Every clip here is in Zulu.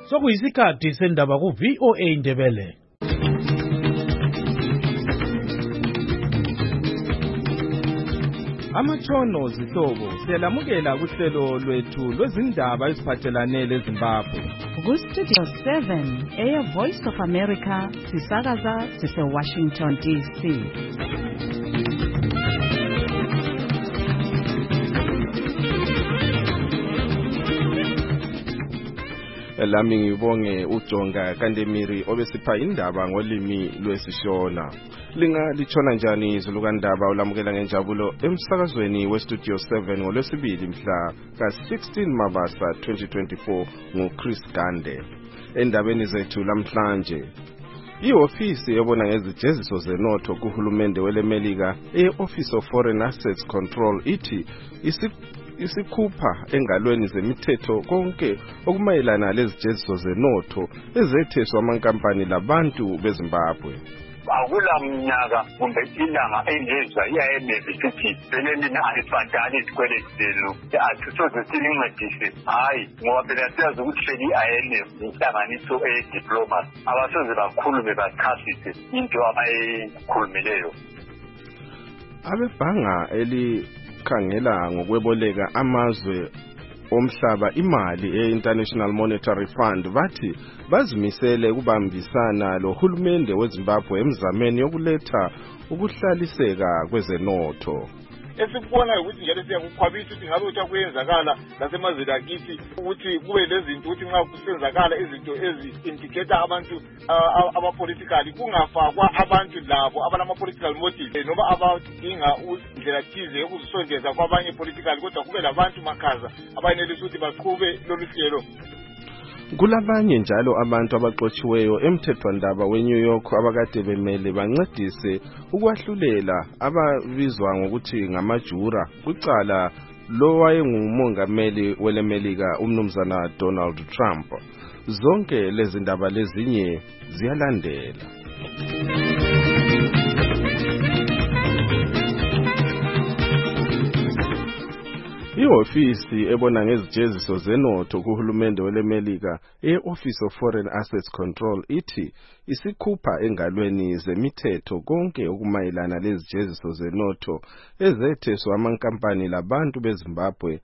Sokuyisikhathi sendaba ku VOA Indebele. Amatshono zihlobo siyalamukela kuhlelo lwethu lwezindaba eziphathelane leZimbabwe. Ku Studio 7 Air Voice of America sisakaza sise Washington DC. Lami ngibonge uJonga Kandemiri obesipha indaba ngolimi lwesishona. Lingalitshona njani izulu kandaba ulamukela ngenjabulo emsakazweni weStudio 7 ngolwesibili mhla ka-16 Mabasa 2024 nguChris Gande. Endabeni zethu lamhlanje, ihofisi ebona ngezijeziso zenotho kuhulumende welemelika e-Office of Foreign Assets Control ithi isikhupha engalweni zemithetho konke okumayelana lezijeziso zenotho ezetheswa amankampani labantu beZimbabwe. Akula mnyaka kumbe ilanga engezwa IMF isithi belelina ayibhadali isikweletu senu athusoze silincedise. Hayi, ngoba phela siyazi ukuthi i-IMF inhlanganiso e-diplomat abasoze bakhulume bachasise into abayikhulumileyo. Abebhanga khangela ngokweboleka amazwe omhlaba imali e-International Monetary Fund bathi bazimisele ukubambisana lohulumende weZimbabwe emzameni yokuletha ukuhlaliseka kwezenotho. Esikubonayo ukuthi njalo siyakukhwabisa ukuthi ngabe uthakuyenzakala lasemazweni akithi ukuthi kube lezinto ukuthi nxa kusenzakala izinto ezi-indicate abantu abapolitically kungafakwa abantu labo abanama-political motive noma abadinga indlela thize yokuzisondeza kwabanye politically kodwa kube labantu makhaza abayenelisa ukuthi baqhube lolu hlelo. Kulabanye njalo abantu abaxotshiweyo emthethwandaba weNew York abakade bemele bancedise ukwahlulela ababizwa ngokuthi ngamajura kwicala lo wayengumongameli welemelika umnumzana Donald Trump. Zonke lezi ndaba lezinye ziyalandela. Ihofisi ebona ngezijeziso zenotho kuhulumende welemelika e-Office of Foreign Assets Control ithi isikhupha engalweni zemithetho konke okumayelana lezijeziso zenotho ezetheswa amankampani labantu beZimbabwe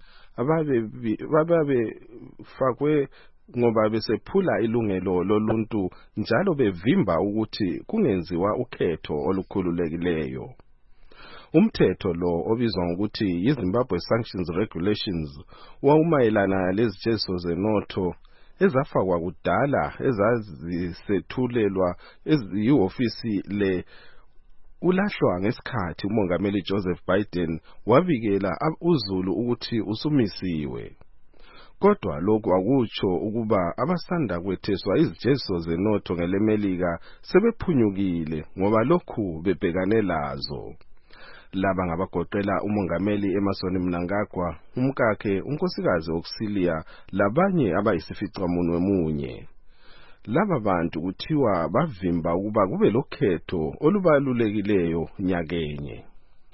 ababefakwe ngoba besephula ilungelo loluntu njalo bevimba ukuthi kungenziwa ukhetho olukhululekileyo. Umthetho lo obizwa ngokuthi yiZimbabwe Sanctions Regulations wawumayelana lezijeziso zenotho ezafakwa kudala ezazisethulelwa ezihofisi le ulahlwa ngesikhathi umongameli Joseph Biden wabikela uzulu ukuthi usumisiwe. Kodwa lokhu akutsho ukuba abasanda kwetheswa izijeziso zenotho ngelemelika sebephunyukile ngoba lokhu bebhekane lazo. Laba ngabagoqela umongameli Emmerson Mnangagwa, umkakhe unkosikazi Auxilia labanye abayisificamunwe munye. Laba bantu kuthiwa bavimba ukuba kube lokhetho olubalulekileyo nyakenye.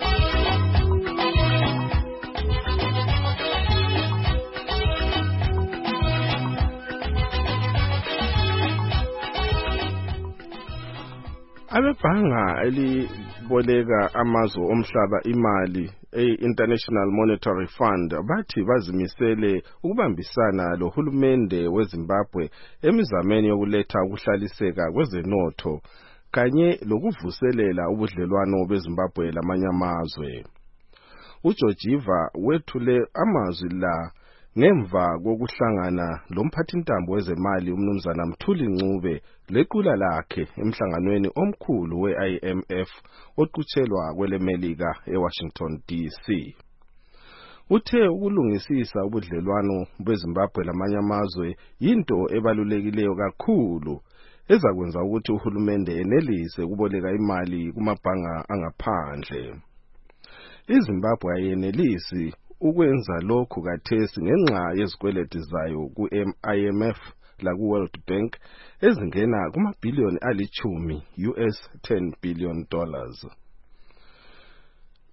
Abebhanga eliboleka amazwe omhlaba imali e-International Monetary Fund bathi bazimisele ukubambisana lohulumende weZimbabwe emizameni yokuletha ukuhlaliseka kwezenotho kanye lokuvuselela ubudlelwano beZimbabwe lamanye amazwe. uJojiva wethule amazwi la ngemva kokuhlangana lomphathintambo wezemali umnumzana Mthuli Ncube lequla lakhe emhlanganweni omkhulu we-IMF oqutshelwa kwelemelika eWashington DC. Uthe ukulungisisa ubudlelwano beZimbabwe lamanye amazwe yinto ebalulekileyo kakhulu ezakwenza ukuthi uhulumende enelise ukuboleka imali kumabhanga angaphandle. iZimbabwe ayenelisi ukwenza lokhu kathesi ngenxa yezikweleti zayo ku-IMF la ku-World Bank ezingena kumabhiliyoni $10 billion.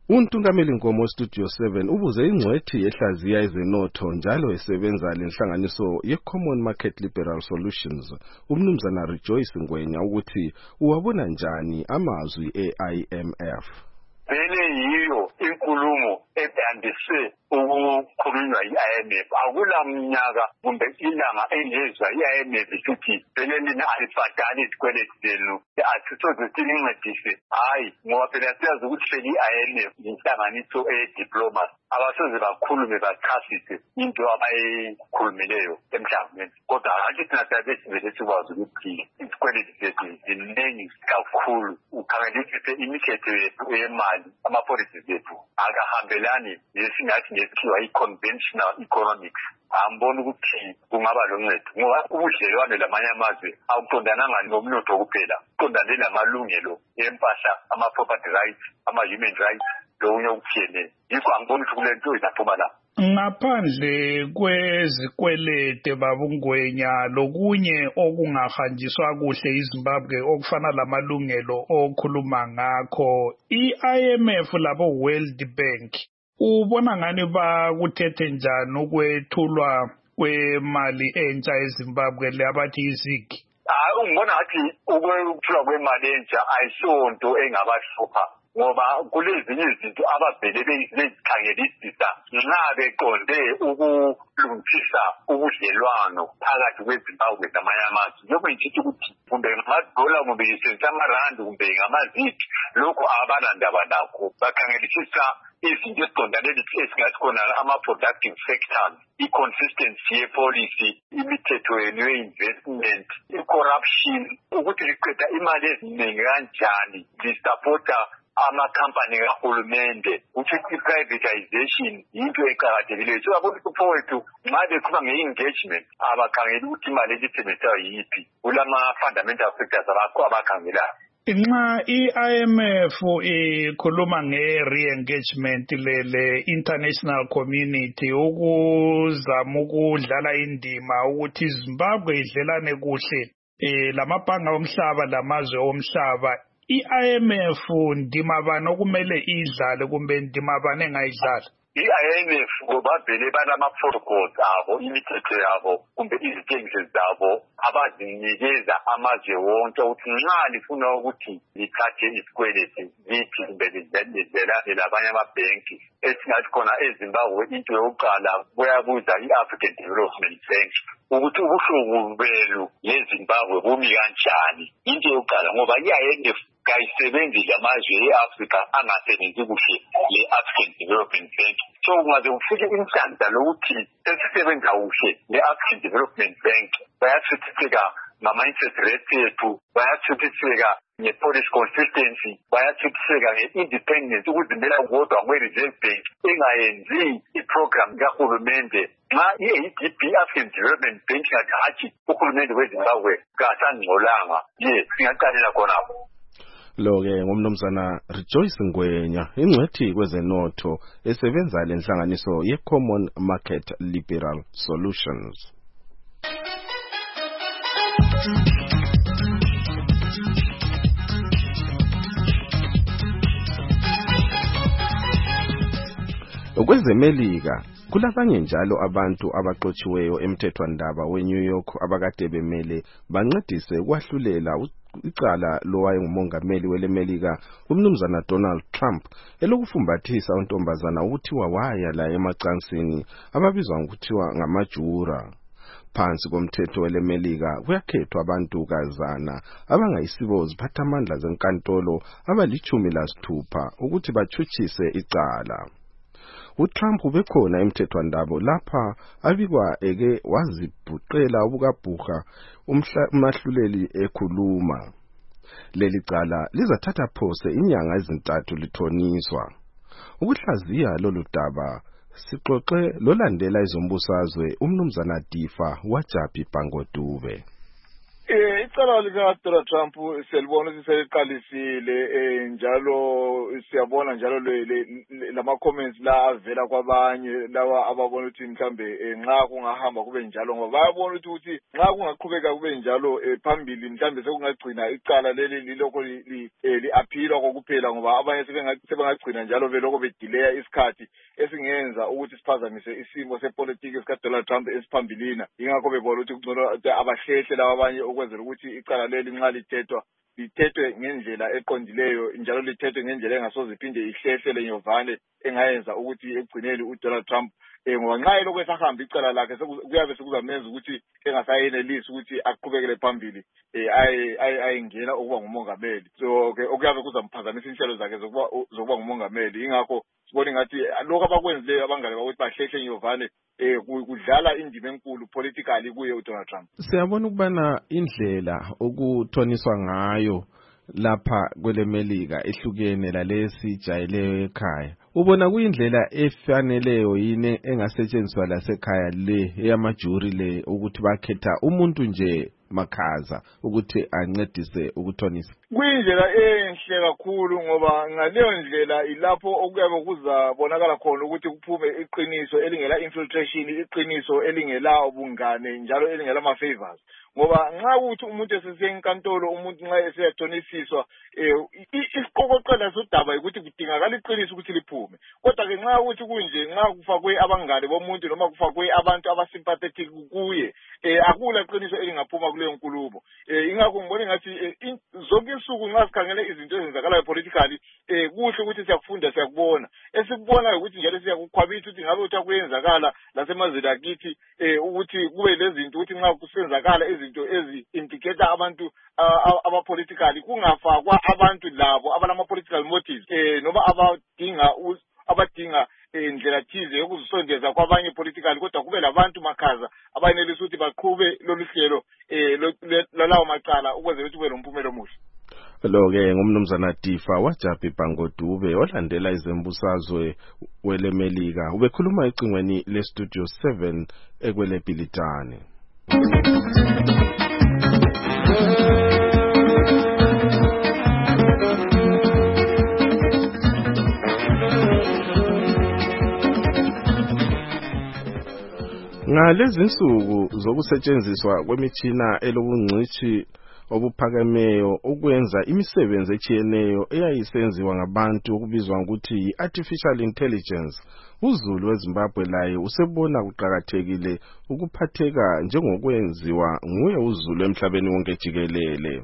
Untungameli Nkomo Studio 7 ubuze ingcwethi yehlaziya ezenotho njalo esebenza lenhlanganiso ye-Common Market Liberal Solutions umnumzana Rejoice Ngwenya ukuthi uwabona njani amazwi e-IMF. Vele yiyo inkulumo ebandise ukukhulunywa i-IMF. Akula mnyaka kumbe ilanga engezwa i-IMF isithi vele nina alibhadali isikweletu zenu asisoze silincedise. Hayi, ngoba phela siyazi ukuthi vele i-IMF yinhlanganiso e-diplomacy abasoze bakhulume bachasise into abayikhulumileyo emhlabeni. Kodwa hathi thina siyabe sivele sikwazi ukuthi isikweletu zethu ziningi kakhulu. Ukhangelisise imithetho yethu eyemali ama-policies ethu akahambelani nesingathi ngesikhiwa i-conventional economics. Ambona ukuthi kungaba loncedo ngoba ubudlelwane lamanye amazwe akuqondananga nomnotho kuphela, kuqondane namalungelo empahla, ama-property rights, ama-human rights, lokunye okuthiyene. Yikho angiboni ukuthi kule nto izaphuma la. Ngaphandle kwezikwelede babungwenya lokunye okungahanjiswa kuhle iZimbabwe okufana lamalungelo okhuluma ngakho, i-IMF labo World Bank ubona ngani bakuthethe njani ukwethulwa kwemali entsha eZimbabwe leyabathi izigi? Ungibona ngathi ukwethulwa kwemali entsha ayisonto engabahlupha ngoba kulezinye izinto abavele bezikhangelisisa nxa beqonde ukulungisisa ubudlelwano phakathi kweZimbabwe namanye amazwe. Lokho ngithi ukuthi kumbe ngamadola kumbe amarandi kumbe ngamazigi lokho abanandaba nakho, bakhangelisisa izinto eziqondane esingathi khona ama-productive sectors, i-consistency ye-policy, imithetho yenu ye-investment, i-corruption, ukuthi liqeda imali eziningi kanjani, lisapota amakhampani kahulumende, ukuthi i-privatization yinto eqakathekileyo. So abonke wethu nxa bekhuluma nge-engagement abakhangeli ukuthi imali elisebenzisayo yiphi, kulama-fundamental factors abakhangelayo. Nxa i-IMF ikhuluma nge-re-engagement le-international community ukuzama ukudlala indima ukuthi iZimbabwe idlelane kuhle lamabhanga omhlaba lamazwe omhlaba, i-IMF ndima bani okumele idlale kumbe ndima bani engayidlala? I-IMF bavele banama-protocols abo, imithetho yabo kumbe izithengiso zabo abazinikeza amazwe wonke ukuthi nxa lifuna ukuthi lithathe isikweleti lithi kumbe lidlelane labanye amabhenki esingathi khona eZimbabwe. Into yokuqala kuyabuza i-African Development Bank ukuthi ubuhlobo benu leZimbabwe bumi kanjani. Into yokuqala ngoba i-IMF kayisebenzi lamazwe e-Afrika angasebenzi kuhle le-African Development Bank. So kungaze kufike inhlanhla lokuthi sesisebenza kuhle le-African Development Bank, bayathuthitheka ngama-interest rates yethu, bayathuthitheka nge-policy consistency, bayathuthitheka nge-independence, ukuzimela kodwa kwe-Reserve Bank engayenzi iprogram kahulumende. Nxa i-ADB, African Development Bank, ngathi hatshi uhulumende weZimbabwe kasangcolanga, singaqalela khonapho. Lo-ke ngumnumzana Rejoice Ngwenya, ingcwethi kwezenotho esebenza lenhlanganiso ye-Common Market Liberal Solutions. Kwezemelika kulabanye njalo abantu abaqotshiweyo emthethwandaba we-New York abakade bemele bancedise ukwahlulela icala lowayengumongameli welemelika umnumzana Donald Trump elokufumbathisa untombazana ukuthiwa waya la emacansini ababizwa ngokuthiwa ngamajura. Phansi komthetho welemelika kuyakhethwa abantu kazana abangayisibo ziphathamandla zenkantolo abali-16 ukuthi bachutshise icala. uTrump ubekhona emthethwandaba lapha abikwa eke wazibhuqela ubukabhuqa umahluleli ekhuluma. Leli cala lizathatha phose inyanga ezintathu lithoniswa. Ukuhlaziya lolu daba sixoxe lolandela izombusazwe umnumzana Difa waJaphi Bhangodube. Icala lika-Donald Trump selibona ukuthi seliqalisile njalo siyabona njalo lama-comments la avela kwabanye lawa ababona ukuthi mhlambe nxa kungahamba kube njalo ngoba bayabona ukuthi nxa kungaqhubeka kube njalo phambili mhlambe sekungagcina icala leli lilokho li-aphilwa kokuphela ngoba abanye sebengagcina njalo belokho bedileya isikhathi esingenza ukuthi siphazamise isimo sepolitiki sika-Donald Trump esiphambilina yingakho bebona ukuthi kungcono abahlehle laba abanye ukwenzela ukuthi icala leli nxa lithethwe ngendlela eqondileyo njalo lithethwe ngendlela engasoze iphinde ihlehlele nyovane engayenza ukuthi ekugcineni uDonald Trump ngoba nxa elokhu esahamba icala lakhe kuyabe sekuzamenza ukuthi engasayenelisi ukuthi aqhubekele phambili ayengena ukuba ngumongameli so ke okuyabe kuzamphazamisa inhlelo zakhe zokuba ngumongameli ingakho sibona ngathi lokho abakwenzileyo abangane bakuthi bahlehle nyovane kudlala indima enkulu politically kuye uDonald Trump. Siyabona ukubana indlela okuthoniswa ngayo lapha kwelemelika ehlukene lalesi jayeleyo ekhaya. Ubona kuyindlela efaneleyo yini engasetshenziswa lasekhaya le eyamajuri le ukuthi bakhetha umuntu nje makhaza ukuthi ancedise ukuthonisa? Kuyindlela enhle kakhulu ngoba ngaleyo ndlela ilapho okuyabe kuzabonakala khona ukuthi kuphume iqiniso elingela infiltration, iqiniso elingela ubungane njalo elingela ama-favors. Ngoba nxa ukuthi umuntu esesenkantolo umuntu nxa eseyathonisiswa isiqokoqela sodaba ukuthi kudingakala iqiniso ukuthi liphume. Kodwa ke nxa ukuthi kunje nxa kufakwe abangane bomuntu noma kufakwe abantu abasympathetic kuye akula iqiniso elingaphuma kuleyo nkulumo. Ingakho ngibona ngathi zonke insuku nxa sikhangele izinto ezenzakalayo politically kuhle ukuthi siyakufunda siyakubona. Esikubona ukuthi njalo siyakukhwabitha ukuthi ngabe uthakuyenzakala lasemazweni akithi ukuthi kube lezinto ukuthi nxa kusenzakala izinto ezi-indicate abantu abapolitically kungafakwa abantu labo abalama-political motives noma abadinga indlela thize yokuzisondeza kwabanye politically kodwa kube labantu makhaza abayenelisa ukuthi baqhube lolu hlelo lalawo macala ukwenzela ukuthi kube nomphumela omuhle. Lo-ke ngumnumzana Tifa Wajabi Bangodube olandela izembusazwe welemelika ubekhuluma ecingweni lestudio 7 ekweleBhilitane. Ngalezi insuku zokusetshenziswa kwemitshina elobungcithi obuphakemeyo ukwenza imisebenzi etshiyeneyo eyayisenziwa ngabantu okubizwa ngokuthi yi-artificial intelligence, uZulu weZimbabwe laye usebona kuqakathekile ukuphatheka njengokwenziwa nguye uZulu emhlabeni wonke jikelele.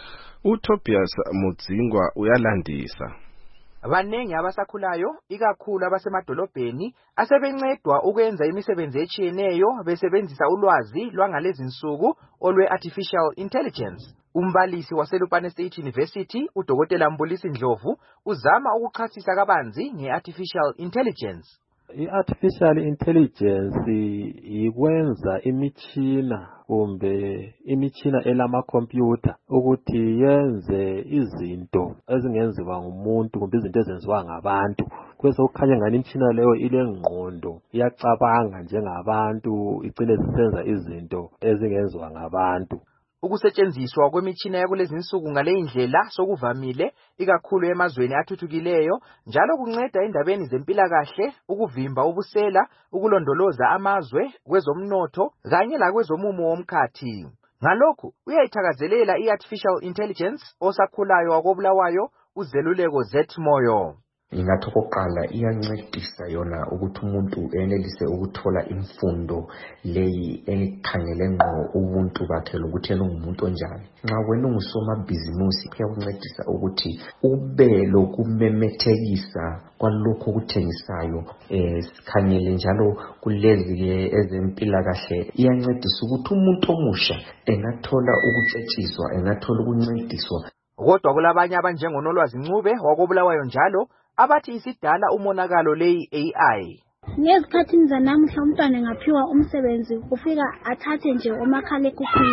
uTobias Mudzingwa uyalandisa. Abanengi abasakhulayo ikakhulu abasemadolobheni asebencedwa ukwenza imisebenzi etshiyeneyo besebenzisa ulwazi lwangalezi insuku olwe-artificial intelligence. Umbalisi waseLupane State University uDokotela Mbulisi Ndlovu uzama ukuchasisa kabanzi nge-artificial intelligence. I-artificial intelligence ikwenza imitshina kumbe imitshina elamakhompyutha ukuthi yenze izinto ezingenziwa ngumuntu kumbe izinto ezenziwa ngabantu. Kwese kukhanya ngani imitshina leyo ilengqondo, iyacabanga njengabantu, icine zisenza izinto ezingenziwa ngabantu. Ukusetshenziswa kwemitshina yakulezi insuku ngale indlela sokuvamile ikakhulu emazweni athuthukileyo njalo kunceda endabeni zempilakahle, ukuvimba ubusela, ukulondoloza amazwe kwezomnotho kanye lakwezomumo womkhathi. Ngalokhu uyayithakazelela i-artificial intelligence osakhulayo wakoBulawayo uZeluleko Zethmoyo. Ingathi okokuqala iyancedisa yona ukuthi umuntu enelise ukuthola imfundo leyi ekhangele ngqo ubuntu bakhe lokuthi engumuntu onjani. Nxa wena ungusomabhizimusi kuyakuncedisa ukuthi ube lokumemethekisa kwalokho okuthengisayo. Sikhangele njalo kulezi ezempilakahle iyancedisa ukuthi umuntu omusha engathola ukucetshiswa, engathola ukuncediswa. Kodwa kulabanye abanjengonolwazi Ncube wakoBulawayo njalo abathi isidala umonakalo leyi AI. Ngezikhathini zanamuhla umntwana engaphiwa umsebenzi ufika athathe nje umakhalekhukhwini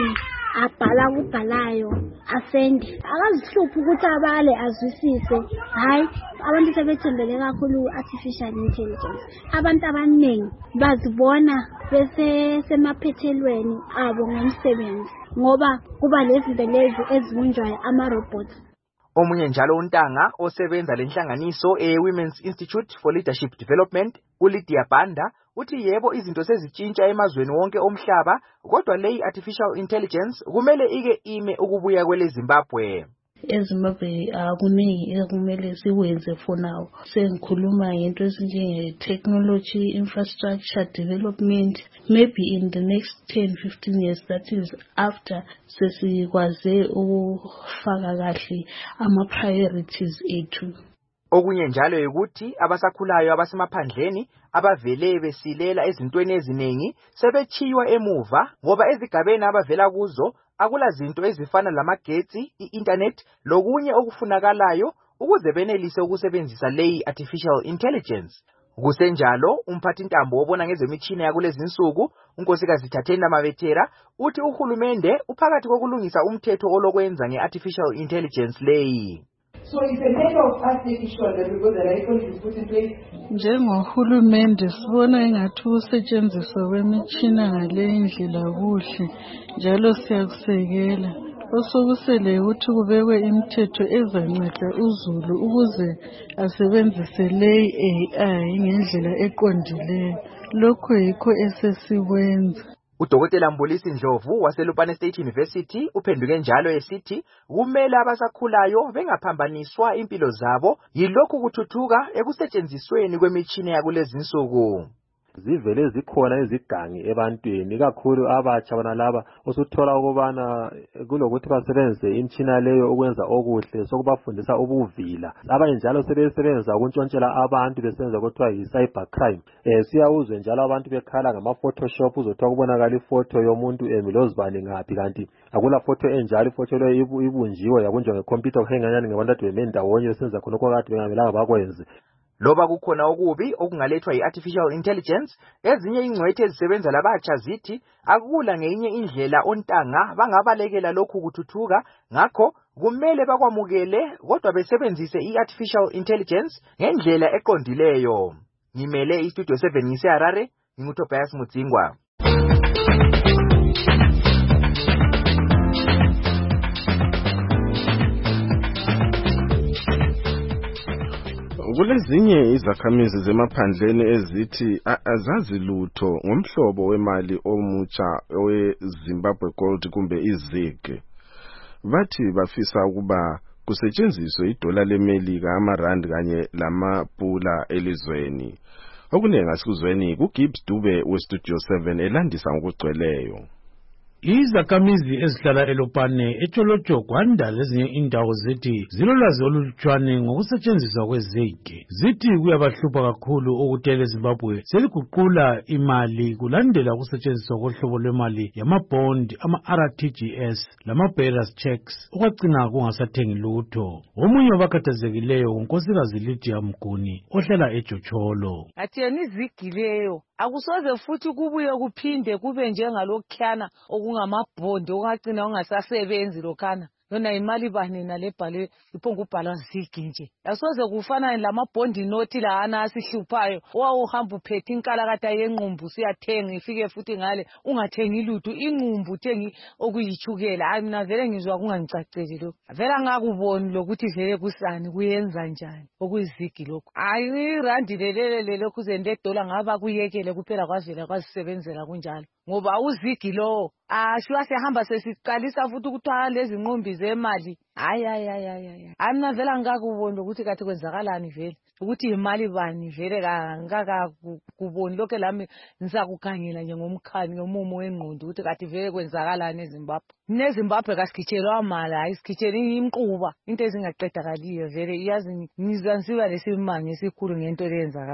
abhala kubhalayo asende akazihluphi ukuthi abale azwisise. Hayi, abantu sebethembele kakhulu artificial intelligence. Abantu abaningi bazibona bese semaphethelweni abo ngomsebenzi ngoba kuba lezinto lezi ezibunjwayo ama-robots. Omunye njalo uNtanga osebenza lenhlanganiso Women's Institute for Leadership Development, uLydia Banda, uthi yebo izinto sezitshintsha emazweni wonke omhlaba, kodwa leyi artificial intelligence kumele ike ime ukubuya kwele Zimbabwe. eZimbabwe kuningi ekumele siwenze for now. Sengikhuluma ngento ezinjenge-technology, infrastructure development, maybe in the next 10-15 years, that is after sesikwaze ukufaka kahle ama-priorities ethu. Okunye njalo ukuthi abasakhulayo abasemaphandleni abavele besilela ezintweni eziningi sebechiywa emuva ngoba ezigabeni abavela kuzo akula zinto ezifana lamagetsi, i-internet lokunye okufunakalayo ukuze benelise ukusebenzisa leyi artificial intelligence. Kusenjalo umphathintambo obona ngezemitshina yakulezi insuku unkosikazi Thatenda Mabetera uthi uhulumende uphakathi kokulungisa umthetho olokwenza nge-artificial intelligence leyi. So it's a matter of us making sure that we've got the right policies put in place. Njengohulumende sibona engathi ukusetshenziswa kwemitshina ngale indlela kuhle njalo siyakusekela. Osokusele ukuthi kubekwe imithetho ezanceda uzulu ukuze asebenzise leyi AI ngendlela eqondileyo. Lokho yikho esesikwenza. Udokotela Mbulisi Ndlovu waseLupane State University uphenduke njalo esithi kumele abasakhulayo bengaphambaniswa impilo zabo yilokhu kuthuthuka ekusetshenzisweni kwemitshina yakulezi insuku. Zivele zikhona izigangi ebantwini kakhulu abatsha bonalaba osuthola ukubana kulokuthi basebenzise imitshina leyo ukwenza okuhle sokubafundisa ubuvila. Abanye njalo sebesebenza ukuntshontshela abantu besenza kuthiwa yi-cyber crime. Siyawuzwe njalo abantu bekhala ngama-photoshop uzothiwa kubonakala ifoto yomuntu emilozibani ngaphi kanti akula foto enjalo. Ifoto leyo ibunjiwe yabunjwa ngekhompyutha kuhenganyani ngabantu ade beme ndawonye besenza khonokho kade bengamelanga bakwenze. Loba kukhona okubi okungalethwa yi-artificial intelligence, ezinye ingcwethe ezisebenza labatsha zithi akula ngeyinye indlela ontanga bangabalekela lokhu kuthuthuka, ngakho kumele bakwamukele kodwa besebenzise i-artificial intelligence ngendlela eqondileyo. Ngimele iStudio 7 ngise-Harare, nginguTobias Mutsingwa. Kulezinye izakhamizi zemaphandleni ezithi azazi lutho ngomhlobo wemali omutsha we-Zimbabwe Gold kumbe izig. Bathi bafisa ukuba kusetshenziswe idola leMelika, amarand kanye lamapula elizweni. Okunengi asikuzweni kuGibbs Dube weStudio 7 elandisa ngokugcweleyo. Izakhamizi ezihlala eLupane, eTsholotsho, Gwanda lezinye indawo zithi zilolwazi olulutshwane ngokusetshenziswa kwezigi. Zithi kuyabahlupha kakhulu ukuthi eZimbabwe seliguqula imali kulandela ukusetshenziswa kohlobo lwemali yamabond, ama-RTGS lama-bearers checks okwagcina kungasathengi lutho. Omunye wabakhathazekileyo unkosikazi Lydia Mguni ohlala eJocholo. Atheni izigi leyo akusoze futhi kubuye kuphinde kube njengalokhyana okungamabhondi okugcina ungasasebenzi lokhana. Yona imali bani nalebhale iphongubhala zigi nje. Yasoze kufana lamabhondi nothi lahana asihluphayo owawuhamba uphethe inkalakata yenqumbu siyathenga ifike futhi ngale ungathengi lutho inqumbu uthengi okuyithukela. Hayi mina vele ngizwa kungangicaceli lokho. Vele ngakuboni lokuthi vele kusani kuyenza njani okuyizigi lokho. Hayi irandi lelele lokhu zende dollar ngaba kuyekele kuphela kwavela kwasebenzela kunjalo. Ngoba uzigi lo shuwa sehamba sesiqalisa futhi ukuthiwa lezi nqumbi zemali. Hayi mina vele ngakuboni ukuthi kathi kwenzakalani vele ukuthi imali bani vele ngakakuboni lokho lami ngisakukhangela nje ngomkhani ngomumo wengqondo ukuthi kathi vele kwenzakalani eZimbabwe. NeZimbabwe kasikhitshelwa mali, hayi sikhitshela imquba into ezingaqedakaliyo vele iyazi ngizansiba lesimanga esikhulu ngento leyenzakala la.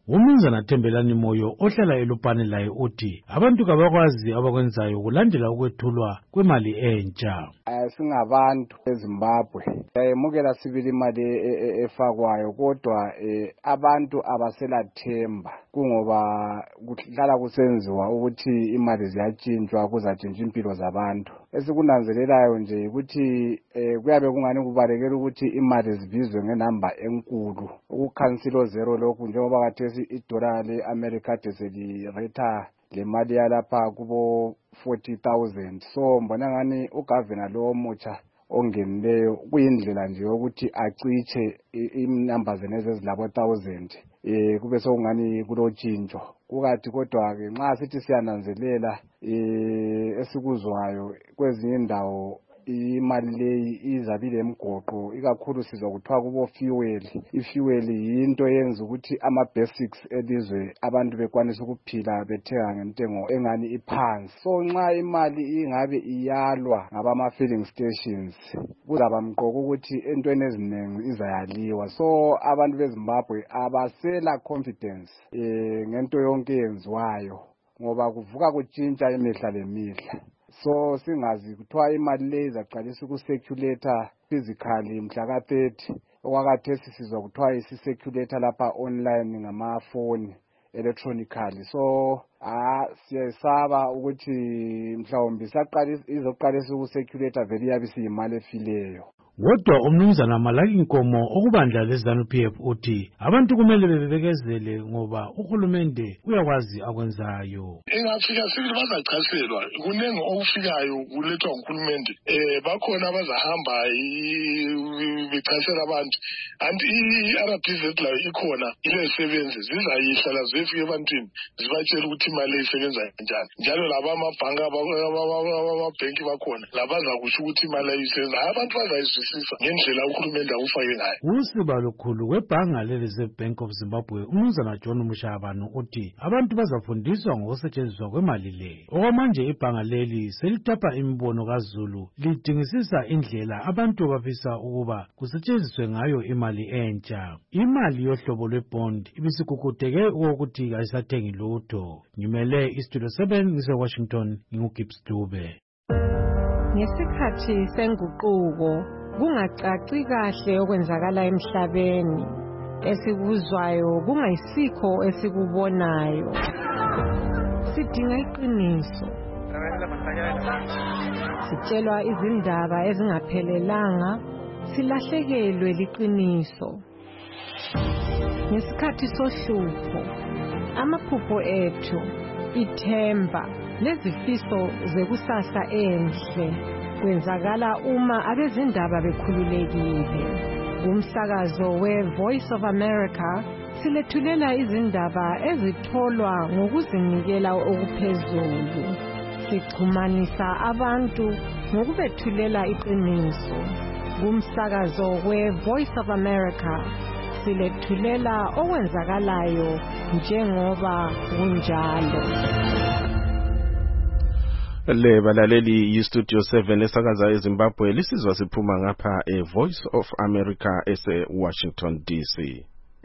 Umnumzana Thembelani Moyo ohlala eLupane laye uthi abantu kabakwazi abakwenzayo kulandela ukwethulwa kwemali entsha. Singabantu eZimbabwe yayemukela sibili imali efakwayo kodwa abantu abaselathemba kungoba kuhlala kusenziwa ukuthi imali ziyatshintshwa kuzatshintsha impilo zabantu. Esikunanzelelayo nje ukuthi kuyabe kungani kubalekela ukuthi imali zibizwe ngenamba enkulu ukukhansilo zero lokhu njengoba kathesi idola le-America deseliretha le mali yalapha kubo 40,000. So mbona ngani ugavana lo omutsha ongenileyo kuyindlela nje yokuthi acitshe inamba zenezi ezilabo 1000 kube sokungani kulotshintsho kukathi kodwa-ke nxa sithi siyananzelela esikuzwayo kwezinye indawo imali leyi izabile emgoqo ikakhulu sizwa kuthiwa kubo fuel. Ifuel yinto yenza ukuthi ama-basics elizwe abantu bekwanisa ukuphila bethenga ngentengo engani iphansi. So nxa imali ingabe iyalwa ngabama-filling stations kuzaba mqoka ukuthi entweni eziningi izayaliwa. So abantu beZimbabwe abasela confidence ngento yonke yenziwayo ngoba kuvuka kutshintsha imihla lemihla. So singazi kuthiwa imali leyi izaqalisa ukuseculator physically mhla ka-30 okwakathesi sizwa kuthiwa isi-circulator lapha online ngamafoni electronically. So siyayisaba ukuthi mhlawumbe izoqalisa ukuseculator vele iyabe isiyimali efileyo. Kodwa umnumzana Malaki Nkomo okubandla leZANU-PF uthi abantu kumele bebekezele ngoba uhulumende uyakwazi akwenzayo. Engafika sibili bazachaselwa kunengi okufikayo kulethwa nguhulumende. Bakhona abazahamba bechasela abantu and i-RBZ layo ikhona ilesebenzi zizayihlala zifike ebantwini zibatshela ukuthi imali isebenza njani. Njalo laba amabhanka amabhenki bakhona labazakusho ukuthi imali ayisebenza. Abantu bazayizwisisa ngendlela uhulumende akufake ngayo. Usiba lukhulu webhanga le-Reserve Bank of Zimbabwe umnumzana John Mushabanu uthi abantu bazafundiswa ngokusetshenziswa kwemali le. Okwamanje ibhanga leli selitapha imibono kaZulu lidingisisa indlela abantu bafisa ukuba kusetshenziswe ngayo imali entsha. Imali yohlobo lwebond ibisikukudeke ukuthi ayisathengi lutho. Ngimele iStudio 7 ngise-Washington nginguGibbs Dube. Ngesikhathi senguquko kungacaci kahle okwenzakala emhlabeni esikuzwayo kungayisikho esikubonayo. Sidinga iqiniso. Sitshelwa izindaba ezingaphelelanga silahlekelwe liqiniso. Ngesikhathi sohlupho amaphupho ethu ithemba lezifiso zekusasa enhle kwenzakala uma abezindaba bekhululekile. Umsakazo we-Voice of America silethulela izindaba ezitholwa ngokuzinikela okuphezulu. Sichumanisa abantu ngokubethulela iqiniso. Umsakazo we-Voice of America silethulela okwenzakalayo njengoba kunjalo. Le balaleli yiStudio 7 esakaza eZimbabwe lisizwa siphuma ngapha eVoice of America ese-Washington DC.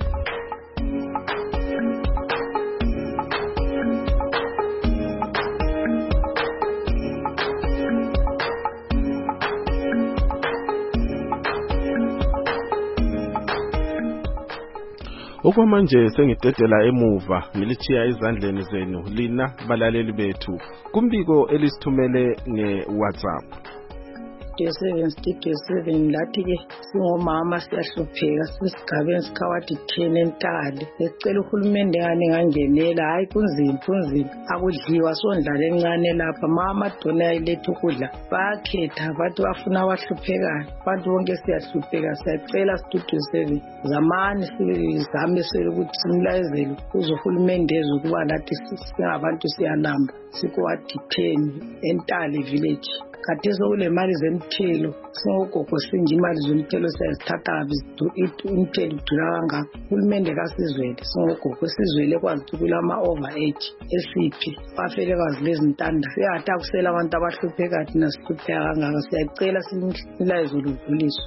Okwamanje sengidedela emuva ngilichiya izandleni zenu lina balaleli bethu kumbiko elisithumele ngeWhatsApp. Studio 7 lathi-ke singomama siyahlupheka sisigabeni sikhawathi 10 entali becela uhulumende ngane ngangenela hayi kunzima akudliwa sondlala encane lapha mama dona ayilethe ukudla bakhetha bathi bafuna abahluphekayo abantu bonke siyahlupheka siyacela Studio 7 zamani sizame ukuthi simlayezele kuze uhulumende ezokuba lathi singabantu siyanamba sikwathi 10 entali village. khathesi sokule mali zemthelo singogogo sinje imali zemthelo siyazithatha imthelo idura kangaka uhulumende kasizwele singogogo sizwele kwazi ukuthi kulama-over age esiphi bafele kwazi lezi ntanda siyahata kusela abantu abahlupheka thina sihlupheka kangaka siyacela silayizo ludluliso.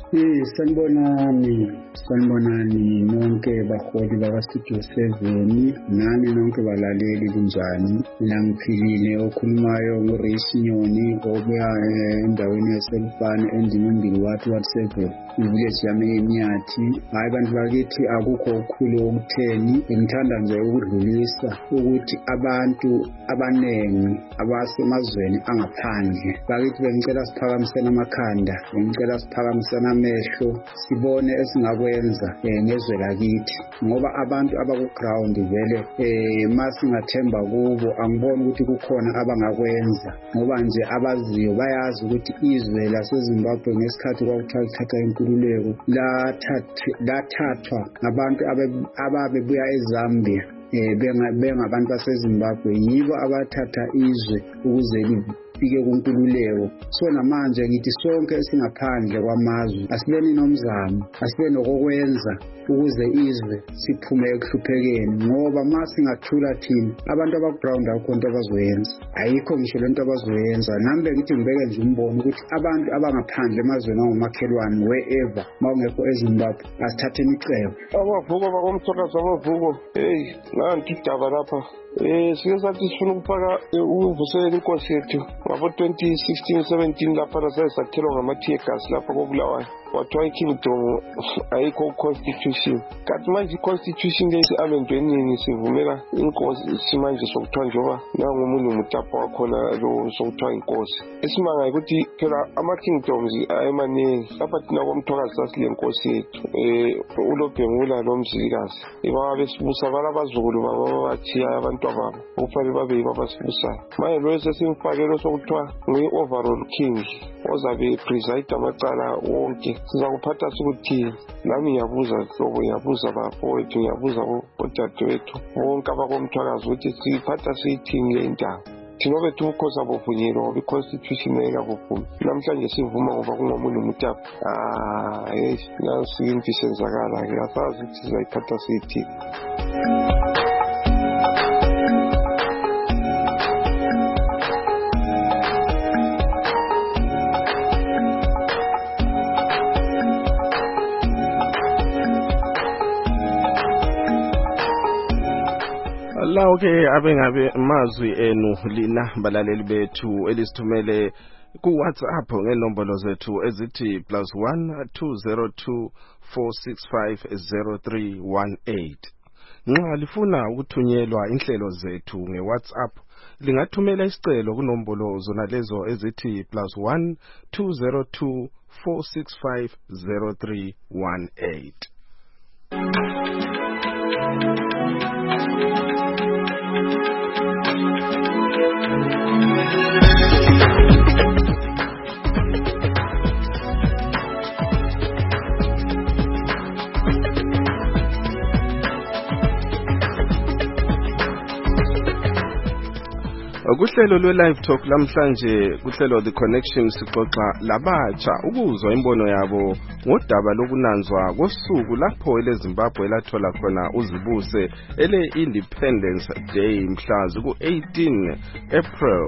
Sanibonani nonke baholi bakastudio 7 nani nonke balaleli kunjani nangiphilile okhulumayo nguRace Nyoni obuya endaweni yaseLufane endimini wathi WhatsApp ivillage yami eNyathi. Hayi bantu bakithi akukho okukhulu okutheni ngithanda nje ukudlulisa ukuthi abantu abanengi abasemazweni angaphandle bakithi bengicela siphakamisene amakhanda ngicela siphakamisene amehlo sibone esingakwenza ngezwe lakithi ngoba abantu abaku-ground vele masingathemba kubo angiboni ukuthi kukhona abangakwenza ngoba nje abaziyo bayazi ukuthi izwe laseZimbabwe ngesikhathi kwakuthiwa lithatha inkululeko lathathwa ngabantu ababebuya eZambia bengabantu baseZimbabwe yibo abathatha izwe ukuze fike kunkululeko. So namanje ngithi sonke esingaphandle kwamazwe asibeni nomzamo asibe nokwenza ukuze izwe siphume ekuhluphekeni ngoba masingathula thina abantu abaground akho into abazoyenza ayikho ngisho lento abazoyenza. Nambe ngithi ngibeke nje umbono ukuthi abantu abangaphandle emazweni angomakhelwane wherever mawungekho eZimbabwe asithathe imicebo abavuko bakomthakazo abavuko nanti idaba lapha sike sathi sifuna ukufaka ukuvuselela inkosi yethu ngabo 2016-17 lapha nasayisakhelwa ngama-tear gas lapha koBulawayo wathiwa i-kingdom ayikho constitution kanti manje i-constitution lesi amendwenini sivumela inkosi manje sokuthiwa njengoba nangomunye umutapa wakhona lo sokuthiwa inkosi esimanga ukuthi phela ama-kingdoms ayemaningi lapha thina komthwakazi sasile nkosi yethu uLobhengula lomzilikazi babesibusa balabazukulu bababathiya abantu babo ukufanele babe yibo abasibusayo manje lo sesimfakelo sokuthiwa nguyi-overall king ozabe preside amacala wonke sizakuphatha ukuthi nami ngiyabuza hlobo ngiyabuza bafowethu ngiyabuza odadewethu bonke abakomthwakazi ukuthi siphatha siyithini le ndaba thina bethu ukhosi abovunyelwa ngoba i-constitution ayikabovumi namhlanje sivuma ngoba kungomunye umutapa nansi into isenzakala-ke asazi ukuthi sizayiphatha siyithini. Lawo ke abengabe mazwi enu lina balaleli bethu elisithumele ku WhatsApp ngenombolo zethu ezithi +1 202 465 0318. Nxa lifuna ukuthunyelwa inhlelo zethu ngeWhatsApp lingathumela isicelo kunombolo zona lezo ezithi +1 202 465 0318. Kuhlelo lwe-live talk lamhlanje kuhlelo The Connection sixoxa labatsha ukuzwa imbono yabo ngodaba lokunanzwa kosuku lapho eleZimbabwe lathola khona uzibuse ele-Independence Day mhla ziku-18 April.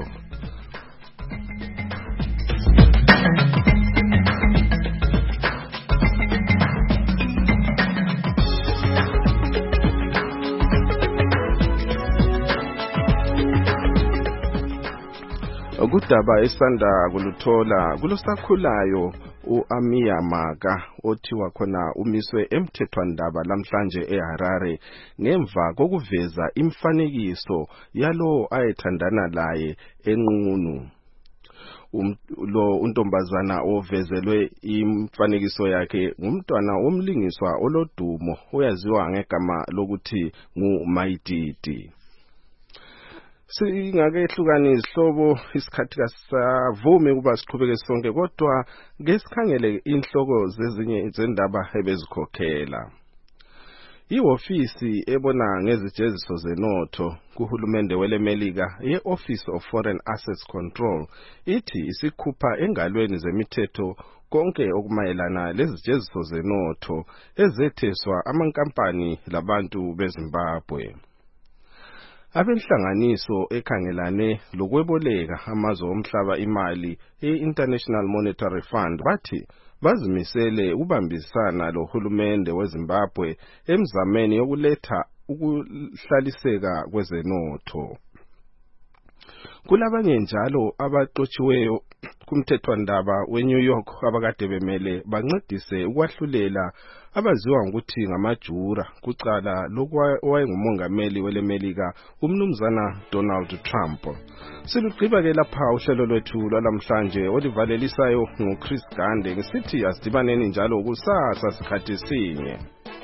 Kudaba esanda kuluthola kulosakhulayo uAmiya Maka othiwa khona umiswe emthethwandaba lamhlanje eHarare ngemva kokuveza imfanekiso yalo ayethandana laye enqunu. Lo untombazana ovezelwe imfanekiso yakhe ngumntwana womlingiswa olodumo oyaziwa ngegama lokuthi nguMaititi. Singakehlukani izihlobo isikhathi kasavumi kuba siqhubeke sonke kodwa ngesikhangele inhloko zezinye izindaba ebezikhokhela. Ihofisi ebona ngezijeziso zenotho kuhulumende welemelika ye-Office of Foreign Assets Control ithi isikhupha engalweni zemithetho konke okumayelana lezijeziso zenotho ezetheswa amankampani labantu beZimbabwe. Abenhlanganiso ekhangelane lokweboleka amazwe omhlaba imali e-International Monetary Fund bathi bazimisele ukubambisana lohulumende weZimbabwe emzameni yokuletha ukuhlaliseka kwezenotho. Kulabanye njalo abaxotshiweyo kumthethwandaba weNew York abakade bemele bancedise ukwahlulela abaziwa ngokuthi ngamajura kucala lokwayengumongameli welemelika umnumzana Donald Trump. Silugqiba ke lapha uhlelo lwethu lwalamhlanje olivalelisayo nguChris Gande ngisithi asidibaneni njalo kusasa sikhathi sinye.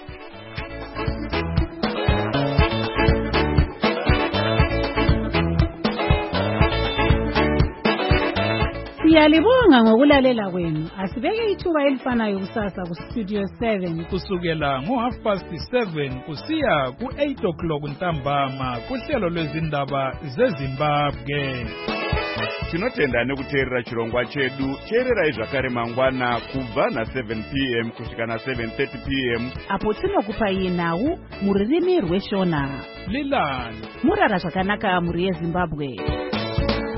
Siyalibonga ngokulalela kwenu. Asibeke ithuba elifanayo kusasa ku Studio 7 kusukela ngo7:30 kusiya ku8 ntambama kuhlelo lwezindaba zeZimbabwe. Tinotenda nekuteerera chirongwa chedu. Teererai zvakare mangwana kubva na7 p.m. kusvika na7:30 p.m. apo tinokupai nhau muririmi rweShona. Lilani murara zvakanaka muri yeZimbabwe.